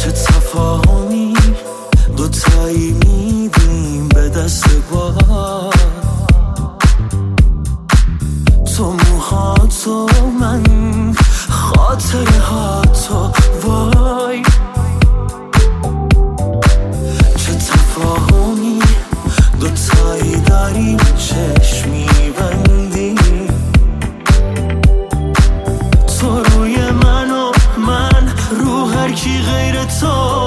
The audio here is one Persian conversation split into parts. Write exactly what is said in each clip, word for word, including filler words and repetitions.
چه تفاهمی دوتایی میدیم به دست بار، تو موهاتو من خاطره هاتو وای. چه تفاهمی دوتایی داریم چشمی بندیم، تو روی من و من رو هر کی غیر تو.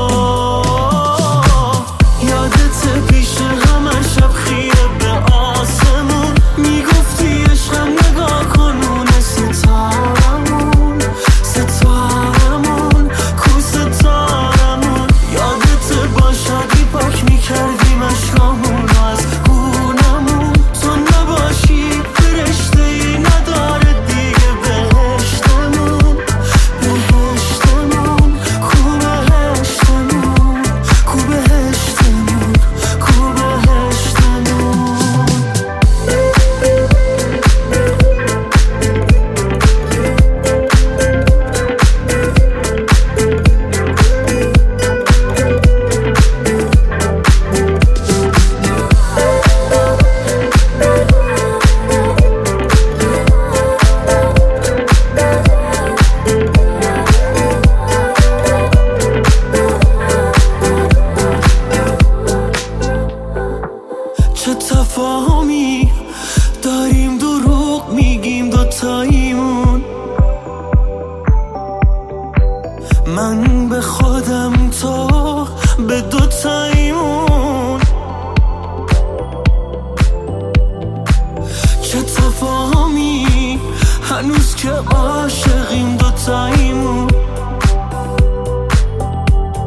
یادت پیش همه شب خیره به آسمون میگفتی عشقم نگاه کن اون ستارمون ستارمون کو ستارمون. یادت با شادی پاک میکردیم اشکامون از گونمون، تو نباشی فرشته ای نداره دیگه بهشتمون بهشتمون کو بهشتمون کو بهشتمون کو بهشتمون. چه تفاهمی داریم دروغ میگیم دوتاییمون، من به خودم تو به دوتاییمون. چه تفاهمی هنوز که عاشقیم دوتاییمون،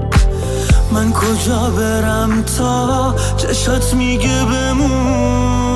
من کجا برم تا چشات میگه بمون.